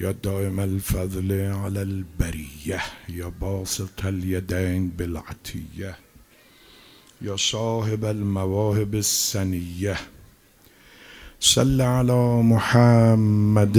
یا دائم الفضل على البریه یا باسط الیدین بالعطیه یا صاحب المواهب السنیه صل علی محمد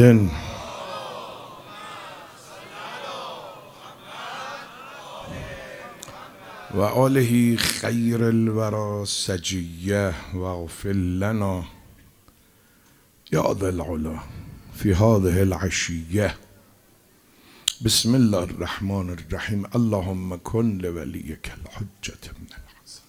و آله خیر الورى سجیه و اغفر لنا یا ذا العلا فی هذه العشیه. بسم الله الرحمن الرحیم. اللهم کن لولیک الحجة من الحسن.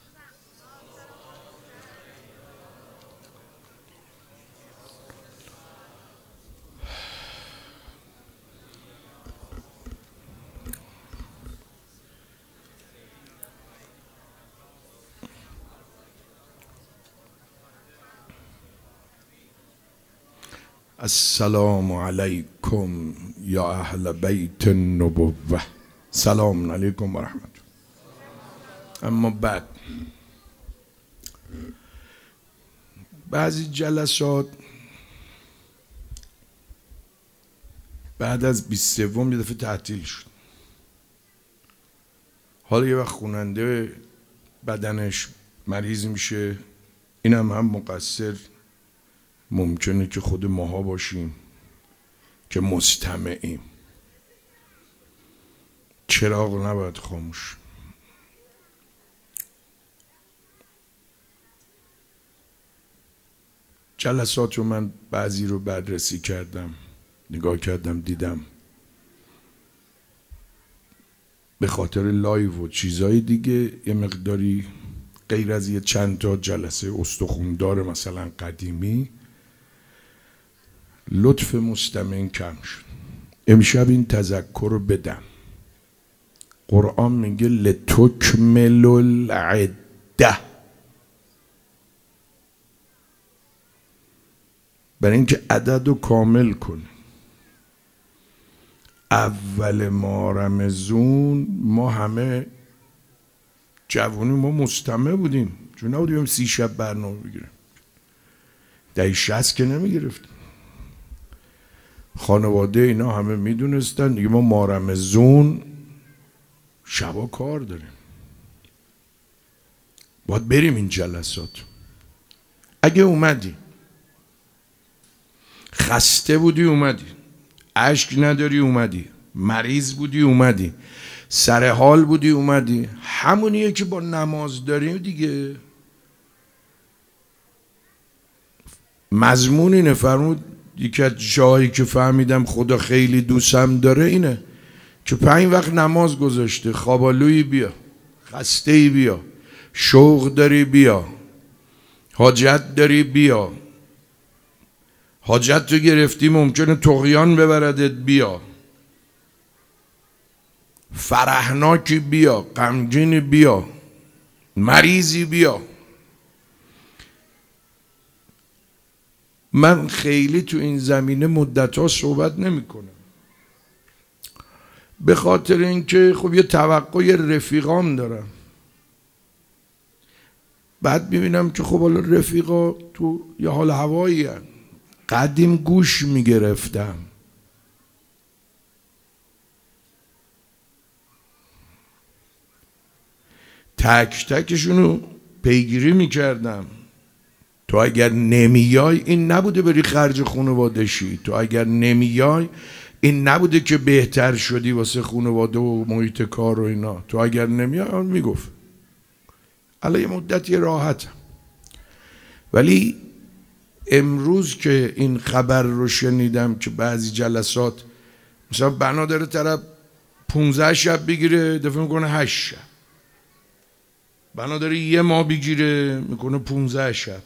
السلام علیکم یا اهل بیت النبوه. سلام علیکم و رحمت الله. اما بعضی جلسات بعد از 23 یه دفعه تعطیل شد. حالا یه وقت خواننده بدنش مریض میشه، اینم هم مقصر ممکنه که خود ماها باشیم که مستمعیم. چراغ نباید خاموش. جلسات رو من بعضی رو بررسی کردم، نگاه کردم، دیدم به خاطر لایو و چیزای دیگه یه مقداری غیر از یه چند تا جلسه استخوندار مثلا قدیمی لطف مستمعین کم شد. امشب این تذکر رو بدم. قرآن میگه لتکملوا العده، برای اینکه عدد رو کامل کنه. اول ماه رمضان ما همه جوانی ما مستمع بودیم، چون نبودیم 30 شب برنامه بگیریم. دهه 60 که نمیگرفتیم. خانواده اینا همه میدونستن دیگه ما مارمزون شبا کار داریم، باید بریم این جلسات. اگه اومدی خسته بودی اومدی، اشک نداری اومدی، مریض بودی اومدی، سر حال بودی اومدی، همونیه که با نماز داریم دیگه. مضمون اینه. فرمود یکی از جایی که فهمیدم خدا خیلی دوستم داره اینه که 5 وقت نماز گذاشته. خوابالویی بیا، خسته‌ای بیا، شوق داری بیا، حاجت داری بیا، حاجت رو گرفتی ممکنه طغیان ببردت بیا، فرحناکی بیا، غمگینی بیا، مریضی بیا. من خیلی تو این زمینه مدت‌ها صحبت نمی‌کنم، به خاطر اینکه خب یه توقع رفیقام دارم. بعد می‌بینم که خب حالا رفیقا تو یه حال هوایی هن. قدیم گوش می‌گرفتم، تک تکشونو پیگیری می‌کردم. تو اگر نمیای این نبوده بری خرج خانواده شی، تو اگر نمیای این نبوده که بهتر شدی واسه خانواده و محیط کار و اینا. تو اگر نمیای میگفت. الان یه مدتی راحتم، ولی امروز که این خبر رو شنیدم که بعضی جلسات مثلا بنا داره طرف 15 شب بگیره دفعه میکنه 8 شب، بنا داره 1 ماه بگیره میکنه 15 شب.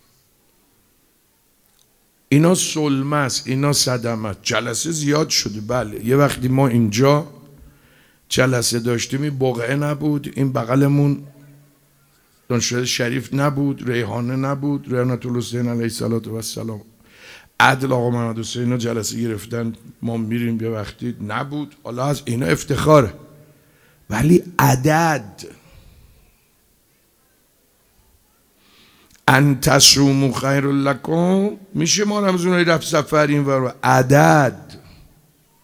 اینا سلمه است، اینا صدمه است. جلسه زیاد شده. بله یه وقتی ما اینجا جلسه داشتیم این بقعه نبود، این بغلمون دانشگاه شریف نبود، ریحانه نبود، ریحانت الحسین علیه السلام، عدل آقا محمد حسین جلسه گرفتن ما میریم یه وقتی نبود. حالا از اینا افتخاره، ولی عدد ان تصوموا خیر لکم میشه ما رمزونای رفت سفر این ور. عدد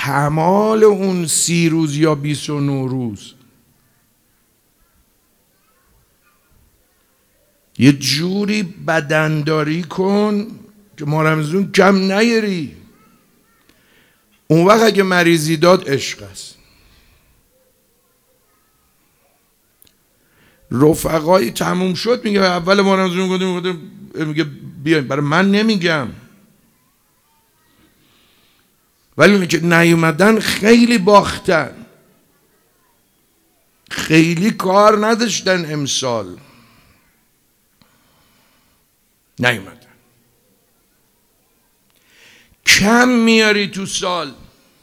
کمال اون 30 روز یا 29 روز یه جوری بدنداری کن که ماه رمضان کم نیاری. اون وقت اگه مریضی داد عشق است. رفقایی تموم شد میگه اول ماه رمضان میگه بیاین، برای من نمیگم، ولی اونی که نیومدن خیلی باختن، خیلی کار نداشتن امسال، نیومدن. کم میاری تو سال،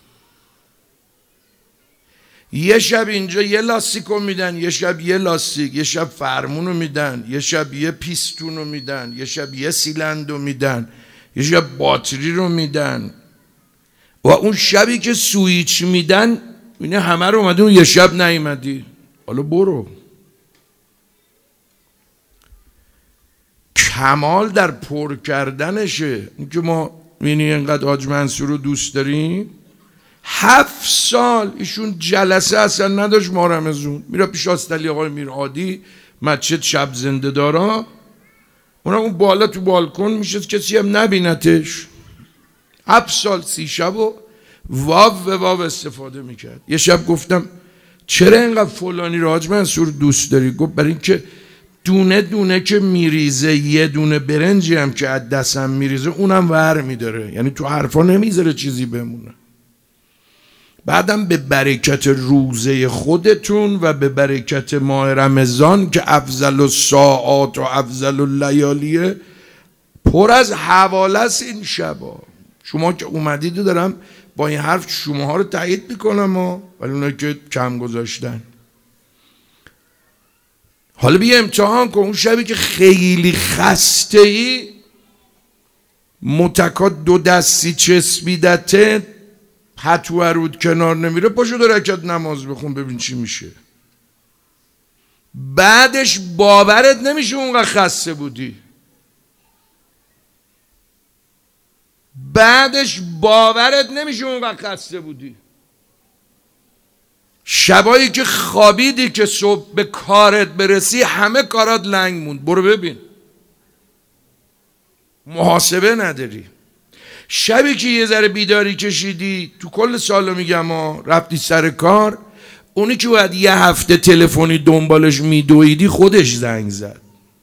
یه شب اینجا یه لاستیکو میدن، یه شب یه لاستیک، یه شب فرمونو میدن، یه شب یه پیستونو میدن، یه شب یه سیلندو میدن، یه شب باتری رو میدن، و اون شبی که سویچ میدن اینه همه رو اومده اون یه شب نیومدی، حالا برو. کمال در پر کردنشه. این که ما می‌بینی اینقدر حاج منصور رو دوست داریم، 7 سال ایشون جلسه اصلا نداشت ماه رمضان، میره پیش آستلی آقای میرهادی مسجد شب زنده دارا، اون بالا تو بالکن میشه کسی هم نبینتش. 7 سال 30 شب و واو استفاده میکرد. یه شب گفتم چرا اینقدر فلانی رو حاج منصور دوست داری؟ گفت برای اینکه دونه دونه که میریزه، یه دونه برنجی هم که از دستم میریزه اونم ور میداره، یعنی تو حرفا نمیذاره چیزی بمونه. بعدم به برکت روزه خودتون و به برکت ماه رمضان که افضل الساعات و افضل اللیالیه، پر از حواله است این شبا. شما که اومدید و دارم با این حرف شماها رو تایید میکنم، ولی اونایی که کم گذاشتن. حالا بیا امتحان کن، اون شبی که خیلی خسته ای، متکا 2 دستی چسبیدته، پتو رود کنار نمیره، پاشو 2 رکعت نماز بخون ببین چی میشه. بعدش باورت نمیشه اونقدر خسته بودی، بعدش باورت نمیشه اونقدر خسته بودی. شبایی که خوابیدی که صبح به کارت برسی همه کارات لنگ موند، برو ببین، محاسبه نداری. شبی که یه ذره بیداری کشیدی، تو کل سالو میگم رفتی سر کار، اونی که باید یه هفته تلفنی دنبالش میدویدی خودش زنگ زد.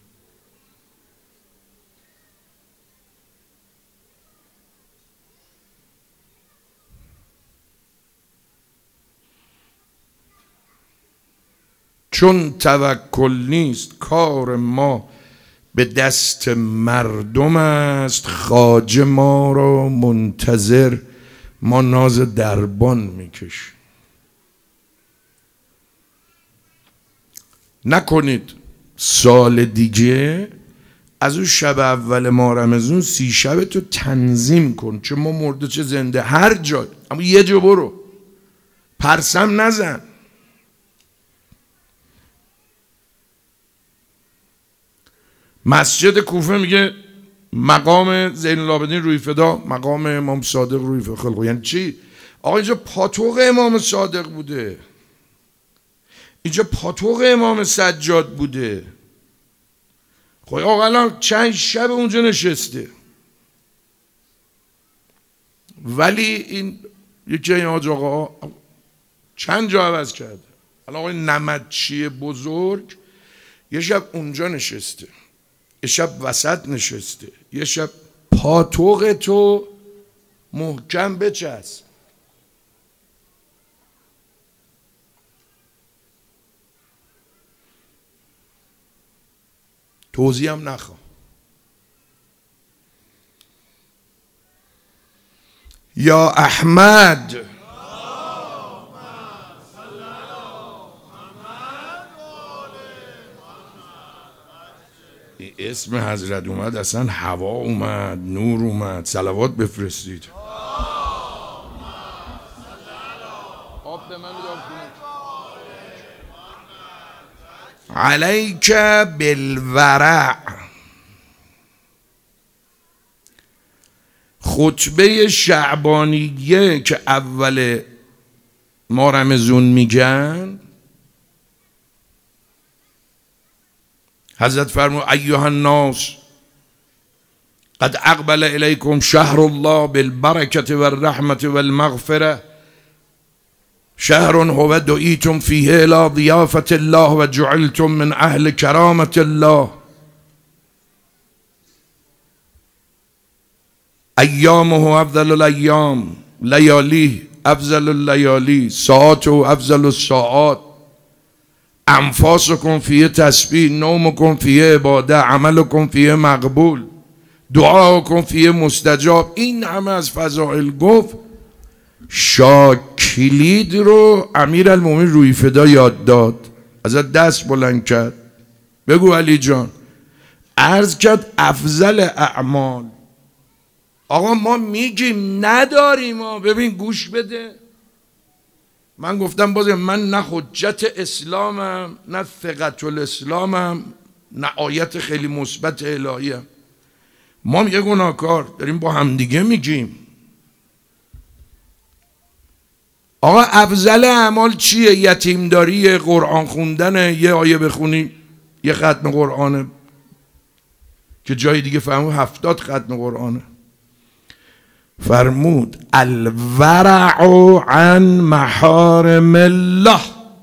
چون توکل نیست کار ما به دست مردم است، خواجه ما را منتظر ما ناز دربان میکش. نکنید سال دیگه از اون شب اول ماه رمضان 30 شب تو تنظیم کن، چه ما مرده چه زنده هر جا، اما یه جا برو، پرسم نزن. مسجد کوفه میگه مقام زین العابدین روی فدا، مقام امام صادق روی فدا. یعنی چی؟ آقا اینجا پاتوق امام صادق بوده، اینجا پاتوق امام سجاد بوده. خب آقا الان چند شب اونجا نشسته، ولی این یکی این حاج آقا چند جا عوض کرده. الان آقای نمدچی بزرگ یه شب اونجا نشسته، یه شب وسط نشسته، یه شب پاتوق تو محکم بچسب. توضیح هم نخواه. یا احمد اسم حضرت اومد اصلا هوا اومد، نور اومد، صلوات بفرستید. آب به من علیک بالورع. خطبه شعبانیه که اول ما رمضان میگن، حضرت فرمود ایها الناس قد اقبل الیکم شهر الله بالبرکة والرحمة والمغفرة، شهر هو دعیتم فیه الى ضیافة الله و جعلتم من اهل کرامة الله، ایامه افضل الایام، لیالی افضل اللیالی، ساعات افضل الساعات، انفاسکم فیه تسبیح، نومکم فیه عباده، عملکم فیه مقبول، دعاکم فیه مستجاب. این همه از فضائل گفت. شاکلید رو امیرالمومنین روی فدا یاد داد، ازت دست بلند کرد، بگو علی جان. عرض کرد افضل اعمال. آقا ما میگیم نداریم، ما ببین گوش بده. من گفتم باز من نه حجت اسلامم، نه ثقت الاسلامم، نه آیت خیلی مثبت الهیم. ما یه گناهکار داریم با همدیگه میگیم. آقا افضل اعمال چیه؟ یتیمداری، قرآن خوندن، یه آیه بخونی، یه ختم قرآنه که جای دیگه فهمون 70 ختم قرآنه. فرمود الورع عن محارم الله.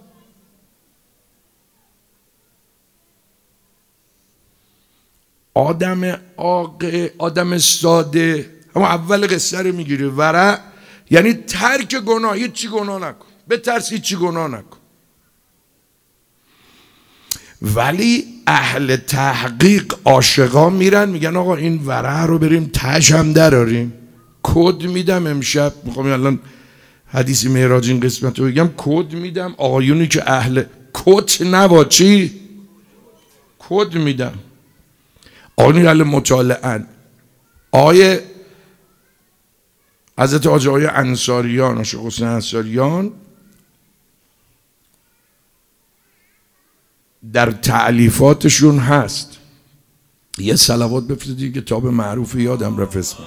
آدم ساده اما اول قصه رو میگیره. ورع یعنی ترک گناه، هیچ چی گناه نکن، بترس هیچ چی گناه نکن. ولی اهل تحقیق عاشقا میرن میگن آقا این ورع رو بریم تهش هم دراریم. کد میدم امشب، میخوام الان حدیث معراج این قسمت رو بگم، کد میدم آقایونی که اهل کد نبا چی؟ کد میدم آقایونی اهل مطالعن. آیه حضرت آقای انصاریان، شیخ حسین انصاریان در تألیفاتشون هست. یه صلوات بفرستید، کتاب معروف یادم رفت اسمش،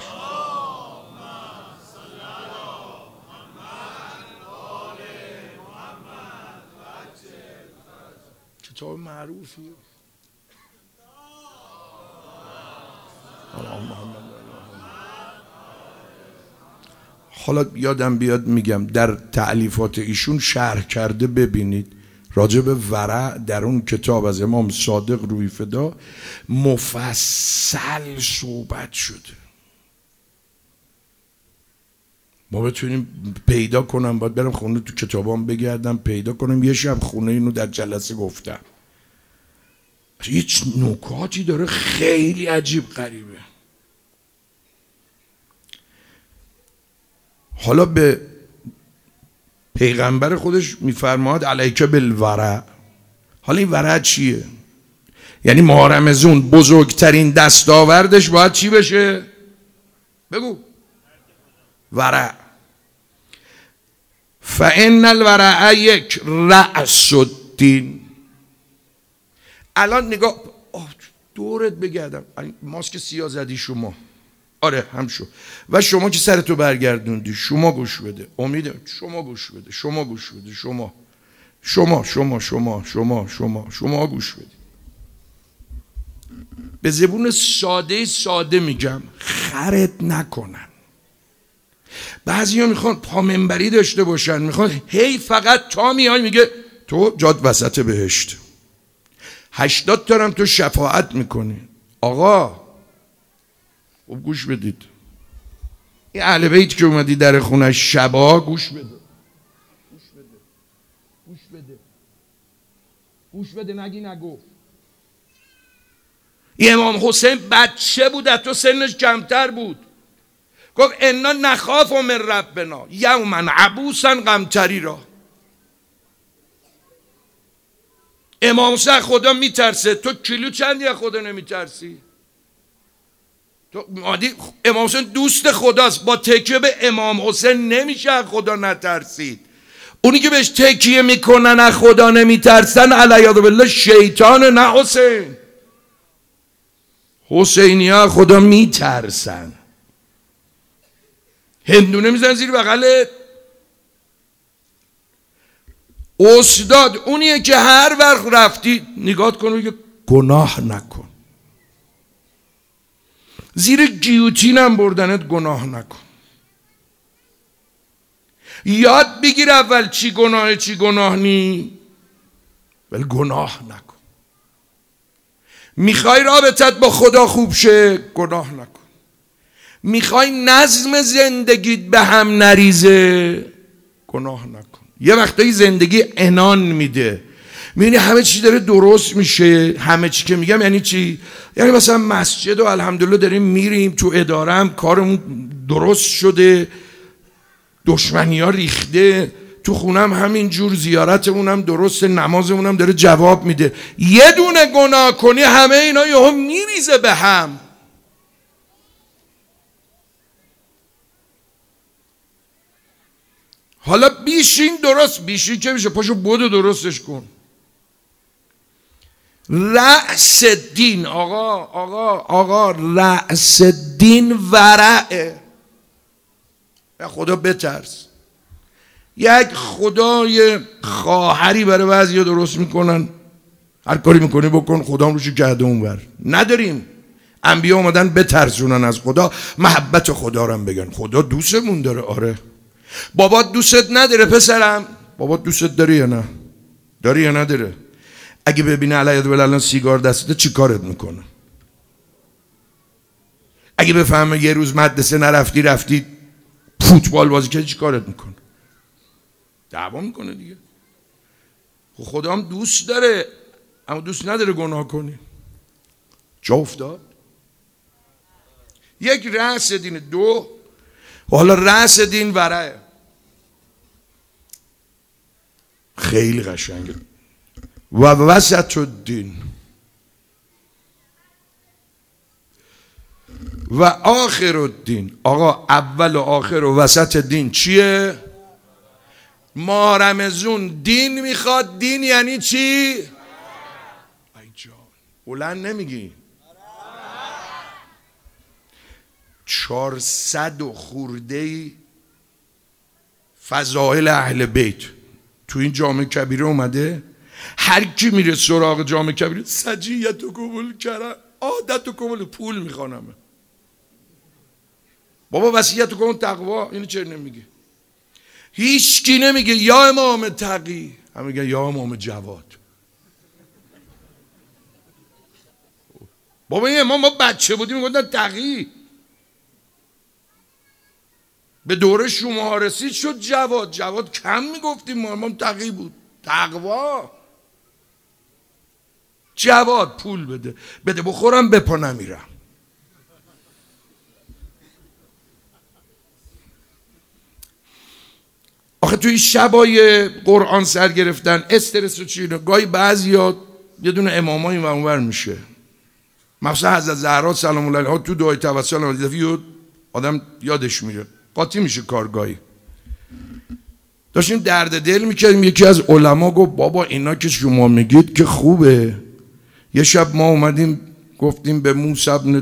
کتاب معروفی حالا یادم بیاد میگم. در تألیفات ایشون شرح کرده، ببینید راجع به ورع در اون کتاب از امام صادق روی فدا مفصل صحبت شده. ما بتونیم پیدا کنم، باید برم خونه تو کتابام بگردم پیدا کنم. یه شب خونه اینو در جلسه گفتم. هیچ نکاتی داره خیلی عجیب غریبه. حالا به پیغمبر خودش میفرماد علیک بالورع. حالا این ورع چیه؟ یعنی ماه رمضان بزرگترین دستاوردش باید چی بشه؟ بگو. ورع. فان الورع یک رأس الدین. الان نگاه، دورت بگردم، ماسک سیاه زدی شما، آره هم شو، و شما که سرتو برگردوندی، شما گوش بده، امیدم شما گوش بده، شما گوش بده، شما گوش بده. به زبون ساده میگم، خرت نکنن. بعضیا میخوان پامنبری داشته باشن، میخوان هی فقط تا میای میگه تو جاد وسط بهشت، 80 تا هم تو شفاعت میکنی. آقا خب گوش بدید، این اهل بیت که اومدی در خونه شبا، گوش بده نگی نگو. این امام حسین بچه بود، تو سنش کمتر بود، گفت انا نخاف من ربنا یوما عبوسا قمطریرا. امام حسین خدا میترسه، تو کیلو چندی از خدا نمیترسی؟ امام حسین دوست خداست، با تکیه به امام حسین نمیشه از خدا نترسید. اونی که بهش تکیه میکنن از خدا نمیترسن علیاذ بالله شیطان، نه حسینی ها خدا میترسن. هندونه میزن زیر بغلت. استاد اونیه که هر وقت رفتی نگاه کن و گناه نکن. زیر گیوتین هم بردنت گناه نکن. یاد بگیر اول چی گناه چی گناه نی، ولی گناه نکن. میخوای رابطت با خدا خوب شه، گناه نکن. میخوای نظم زندگیت به هم نریزه، گناه نکن. یه وقتایی زندگی عنان میده، میبینی همه چی داره درست میشه. همه چی که میگم یعنی چی؟ یعنی مثلا مسجد و الحمدلله داریم میریم، تو اداره هم کارمون درست شده، دشمنی ها ریخته، تو خونم همین جور، زیارتمون هم درسته، نمازمون هم داره جواب میده. یه دونه گناه کنی همه اینا یهو میریزه به هم. حالا بیشین درست، بیشین که میشه؟ پاشو بدو درستش کن. رأس دین آقا رأس دین ورعه. خدا بترس. یک خدای خواهری برای بعضیا درست میکنن، هر کاری میکنی بکن، خدا روشو کرده اونور. نداریم. انبیا اومدن بترسونن از خدا، محبت خدا رو هم بگن. خدا دوستمون داره. آره. بابات دوستت نداره پسرم؟ بابات دوستت داره یا نه؟ داره یا نداره؟ اگه ببینه علیه الان سیگار دستته چی کارت میکنه؟ اگه بفهمه یه روز مدرسه نرفتی رفتی فوتبال بازی کردی چی کارت میکنه؟ دعوا میکنه دیگه. خدا هم دوست داره، اما دوست نداره گناه کنی. جا افتاد. یک رأس دین. دو، حالا رأس دین ورعه. خیلی قشنگه. و وسط الدین و آخر الدین. آقا اول و آخر و وسط دین چیه؟ ما رمزون دین میخواد. دین یعنی چی؟ ای جان بلند نمیگی؟ 400 و خورده فضائل اهل بیت تو این جامع کبیره اومده. هر کی میره سراغ جامع کبیره سجیت و کمول کرم عادت و کمول پول میخوانمه. بابا وصیت کن تقوا. اینو چرا نمیگه؟ هیچ کی نمیگه یا امام تقی، هم میگه یا امام جواد. بابا این امام ما بچه بودیم میگفتن تقی، به دوره شما رسید شد جواد. جواد کم میگفتیم ما، امام تقی بود. تقوا. جواد پول بده بخورم بپا نمیرم. آخه توی شبای قرآن سر گرفتن استرس و چیه، گاهی بعضیا یه دونه امامای اونور میشه. مثلا حضرت زهرا سلام الله علیها تو دعای توسل آدم یادش میره، قاطی میشه کارگاهی. داشتیم درد دل میکردیم، یکی از علما گفت بابا اینا که شما میگید که خوبه. یه شب ما اومدیم گفتیم به موسی بن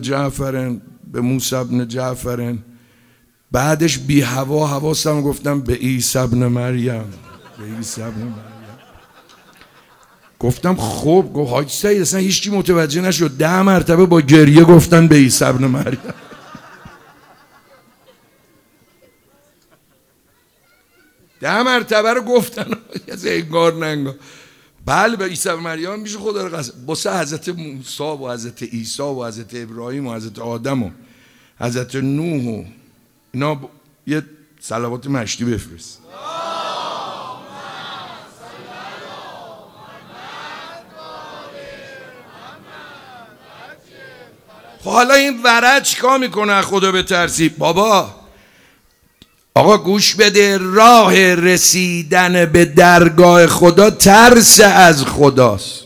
جعفرن، بعدش بی حواسم گفتم به عیسی ابن مریم. گفتم خب. گفت حاج سعید اصلا هیچکی متوجه نشد. 10 مرتبه با گریه گفتن به عیسی ابن مریم. ده مرتبه رو گفتن از انگار ننگار. بله به عیسی ابن مریم میشه خدا رو قسم. باسه حضرت موسی و حضرت عیسی و حضرت ابراهیم و حضرت آدم و حضرت نوح و اینا یه صلوات مشتی بفرست. خب حالا این ورع چیکار میکنه خدا بترسی؟ بابا آقا گوش بده، راه رسیدن به درگاه خدا ترس از خداست.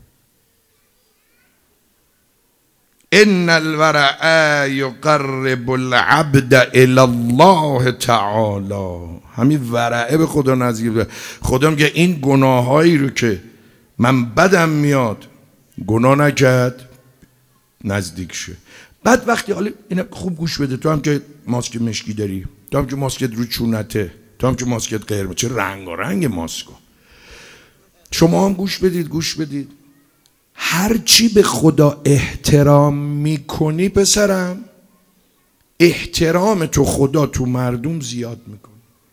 ان الورع یقرب العبد الی الله تعالی. همین ورعه به خدا نزدیک بده. خدا میگه این گناهایی رو که من بدم میاد گناه نکرد نزدیک شه. بعد وقتی حالا اینا خوب گوش بده، تو هم که ماسک مشکی داری، تو هم که ماسکت رو چونته، تو هم که ماسکت قرمز، چه رنگ ماسکو. شما هم گوش بدید. هرچی به خدا احترام میکنی پسرم، احترام تو خدا تو مردم زیاد میکنی.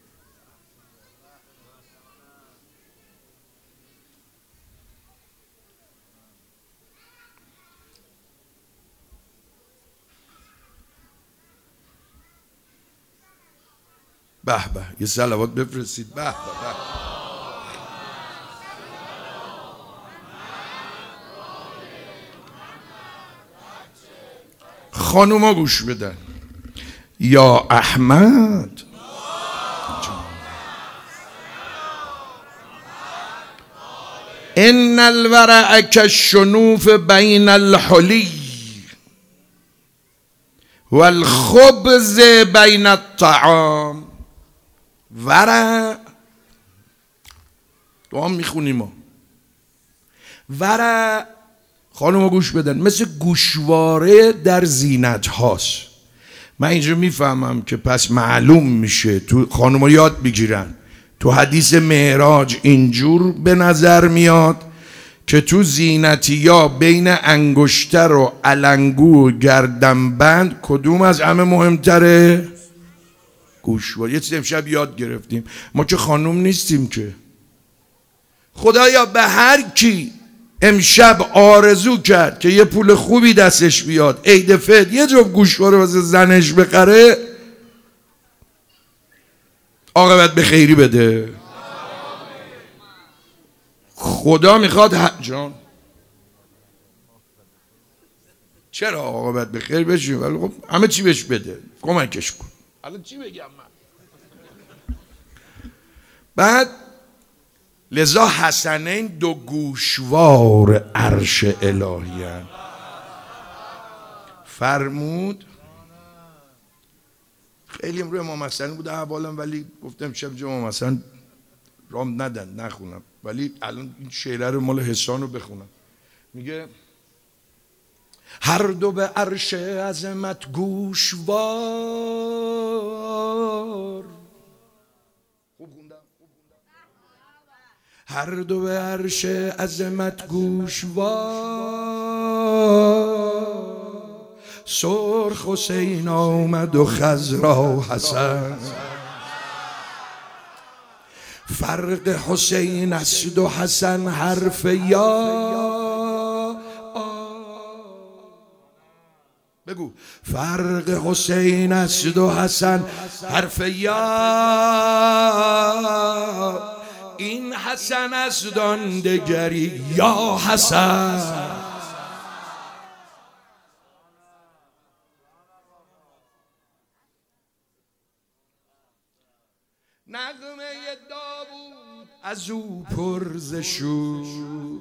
به به، یه صلوات بفرستید. به به به. خانوما گوش بدن. یا احمد، ان الورع کالشنوف بین الحلی والخبز بین الطعام. ورع تو هم میخونیم ما. ورع، خانوما گوش بدن، مثل گوشواره در زینت هاست. من اینجا میفهمم که پس معلوم میشه، تو خانوما یاد بگیرن، تو حدیث معراج اینجور به نظر میاد که تو زینتیا بین انگشتر و علنگو و گردنبند کدوم از همه مهمتره؟ گوشواره. یه چیز امشب یاد گرفتیم، ما که خانوم نیستیم که. خدایا به هر کی امشب آرزو کرد که یه پول خوبی دستش بیاد، عید فطر یه جفت گوشواره واسه زنش بخره، عاقبت به خیری بده. خدا میخواد جان چرا عاقبت به خیر بشه، ولی خب همه چی بهش بده، کمکش کن. الان چی بگم من؟ بعد لذا حسنین دو گوشوار عرش الهی هستند. فرمود خیلی روی امام حسن بود احوالم، ولی گفتم شب امام حسن رام ندن نخونم، ولی الان این شعره رو مال حسان رو بخونم. میگه هر دو به عرش عظمت گوشوار، هر دو به عرش عظمت گوشوار، سرخ حسین آمد و خضرا حسن، فرق حسین است و حسن حرف یا. بگو فرق حسین است و حسن حرف یا، این حسن است آن دگری یا حسن. نغمه داوود از او پرز شور،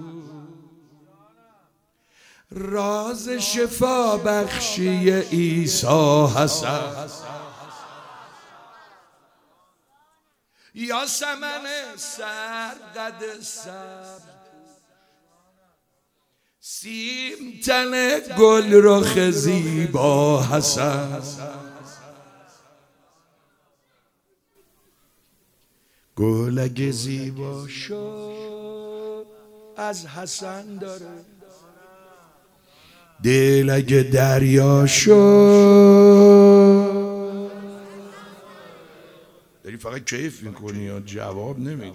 راز شفا بخشی عیسی حسن، یا سمن سرقد سبز، سیم تن گل رخ زیبا حسن. گل اگه زیبا شد از حسن داره، دل اگه دریا شد. داری فقط کیف میکنی یا جواب نمیدی؟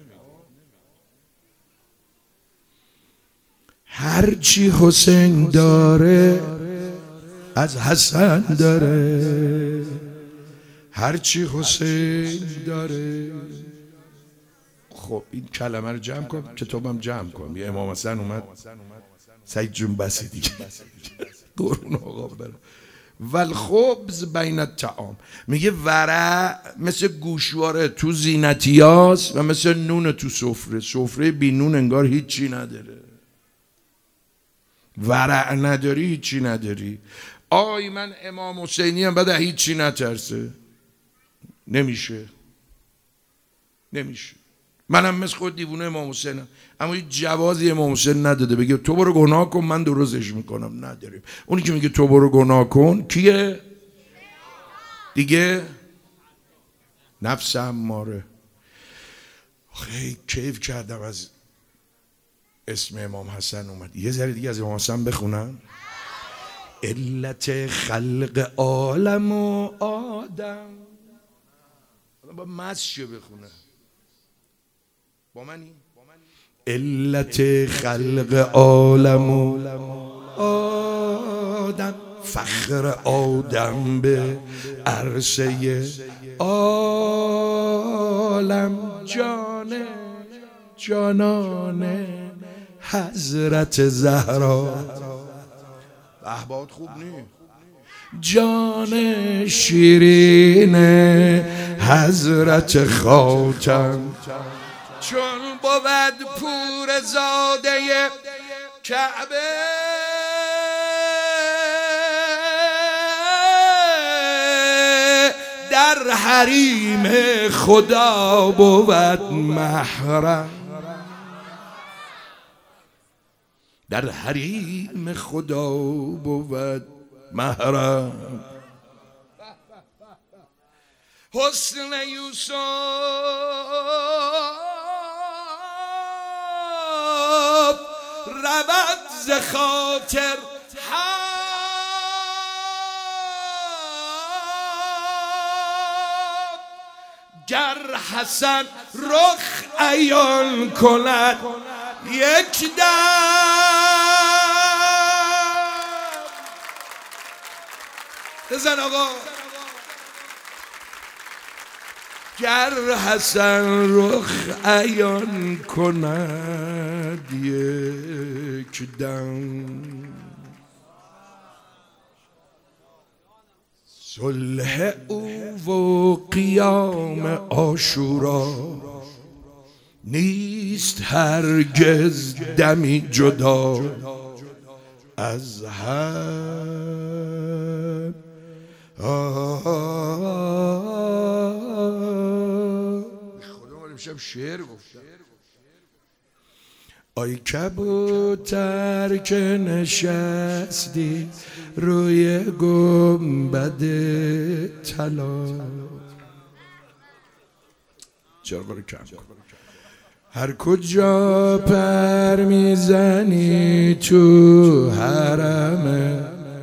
هرچی حسین داره از حسن داره، هرچی حسین داره. خب این کلمه رو جمع کن، کتابم جمع کن. یه امام حسن اومد، سعید جون بسی دیگه قرون آقا برم. والخبز بین الطعام، میگه ورع مثل گوشواره تو زینتیاست و مثل نون تو سفره. سفره بی نون انگار هیچی نداره. ورع نداری هیچی نداری. آی من امام حسینی هم بعد هیچی نترسه. نمیشه. منم مثل خود دیوونه امام حسینم، اما هیچ جوازی امام حسین نداده بگه تو برو گناه کن من درستش میکنم. نداریم. اونی که میگه تو برو گناه کن کیه؟ دیگه نفس اماره. خیلی کیف کردم از اسم امام حسن اومد. یه ذره دیگه از امام حسن بخونم. علت خلق عالم و آدم. با مسجد بخونه با منی. علت خلق عالم و آدم، فخر آدم به عرصه عالم، جانان حضرت زهرا. احباد خوب نی؟ جان شیرین حضرت خاتم، چون بود پور زاده کعبه، در حریم خدا بود محرم، در حریم خدا بود محرم. حسن یوسف رود ز خاطر گر حسن رخ عیان کند یک دم. بزن آقا. گر حسن رخ عیان کند یک دم، صلح او و قیام عاشورا، نیست هرگز دمی جدا از هم. خدا من امشب شعر گفتم. آی کبوتر که نشستی روی گنبد طلا، چرا برو کم هر کجا پر میزنی تو حرم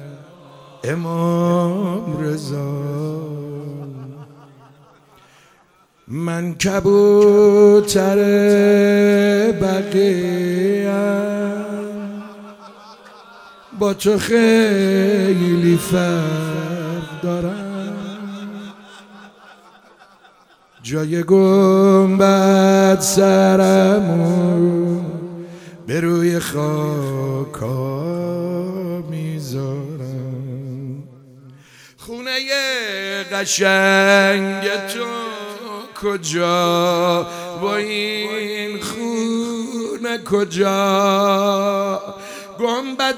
امام رضا، من کبوتر بقیم با تو خیلی فرق دارم، جای گنبد سرمو به روی خاکا میذارم، خونه قشنگ تو کجا با این خونه کجا، گنبد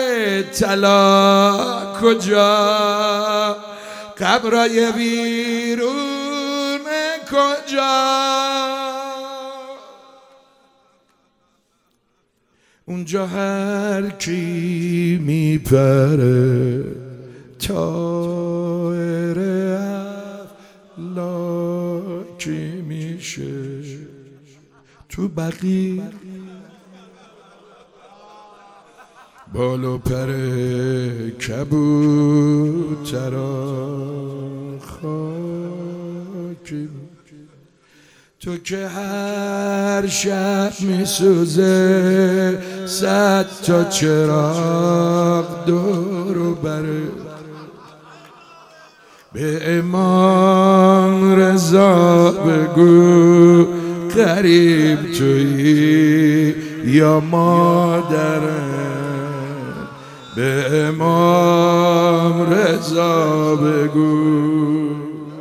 طلا کجا، قبرای بیرون کجا، اونجا هر کی میپره طائر افلاکی میشه، تو بقیع بالو پر کبوترا خاکی، تو که هر شب میسوزه 100 تا چراغ دور و بره، به امام رضا بگو قریب تویی یا مادرم، به امام رضا بگو.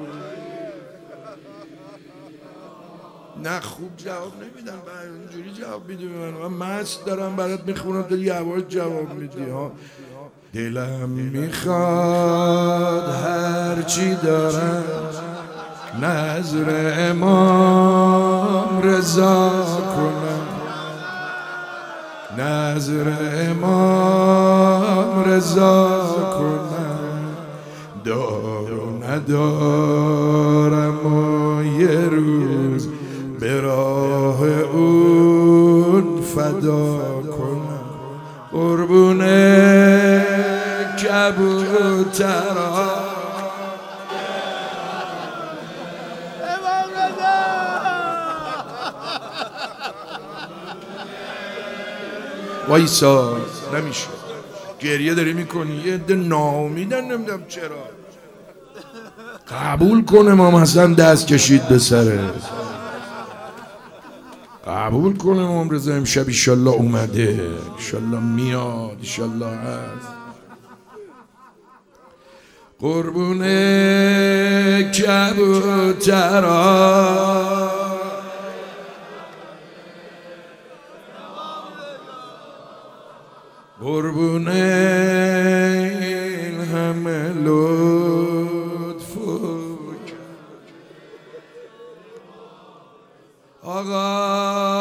نه خوب جواب نمیدم، اینجوری جواب میدی به من مست دارم برات میخونم تو یواش جواب میدی ها. دلم میخواد هرچی دارم نظر امام رضا کنم، نظر امام رضا کنم، دار و ندارم وایسا نمیشه. گریه داری میکنی، یه عده ناامیدن، نمیدونم چرا. قبول کنه ما مثلا دست کشید به سره، قبول کنه امام رضا امشب ایشالله اومده، ایشالله میاد، ایشالله هست. قربونه کبوترا قربونه این همه لطف آقا